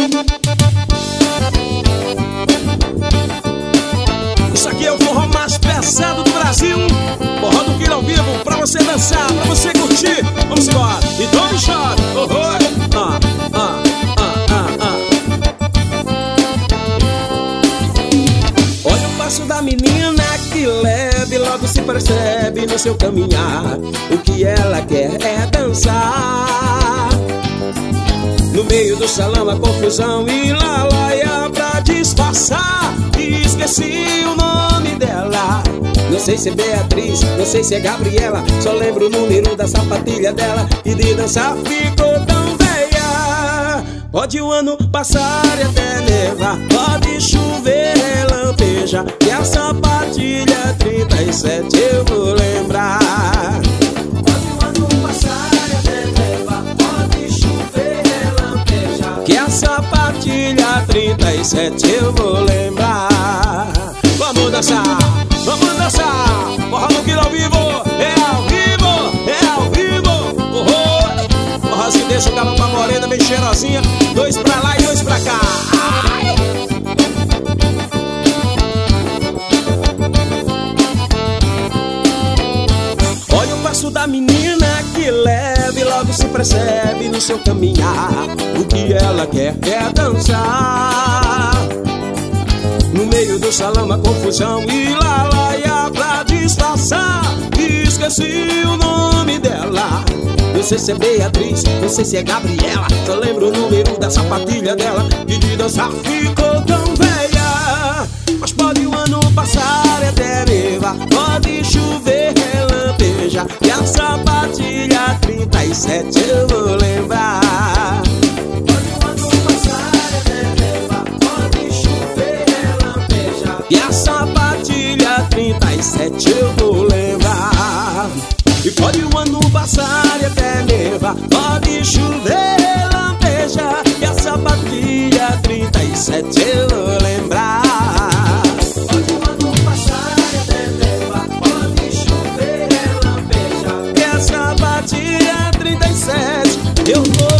Isso aqui é o forró mais pesado do Brasil. Forró do Quilo ao vivo, pra você dançar, pra você curtir. Vamos embora. E tome shot. Oh, Olha o passo da menina que leve, logo se percebe no seu caminhar. O que ela quer é dançar. No meio do salão a confusão e lalaia pra disfarçar. E esqueci o nome dela. Não sei se é Beatriz, não sei se é Gabriela. Só lembro o número da sapatilha dela. E de dançar ficou tão velha. Pode o ano passar e até nevar, pode chover, relampeja, e a sapatilha 37 eu vou lembrar. Pode o ano passar e até nevar, pode chover, relampeja, que a sapatilha 37 eu vou lembrar. Vamos dançar, vamos dançar. Forró do Quilo ao vivo, é ao vivo, é ao vivo. Forró se deixa o cabo pra morena bem cheirosinha. Dois pra lá e dois pra cá. Ai! Olha o passo da menina que leve, logo se percebe no seu caminhar. O que ela quer é dançar. No meio do salão a confusão e lalaia pra disfarçar. E esqueci o nome dela. Não sei se é Beatriz, não sei se é Gabriela. Só lembro o número da sapatilha dela. E de dançar ficou tão velha. Mas pode o ano passar e até nevar, pode chover, relampeja, e a sapatilha 37 eu vou lembrar. Pode o ano passar e até nevar, pode chover, relampeja, e a sapatilha 37 eu vou lembrar. E pode o ano passar e até nevar, pode chover, relampeja, e a sapatilha 37 eu vou lembrar. Pode o ano passar e até nevar, pode chover, relampeja, e a sapatilha 37 eu vou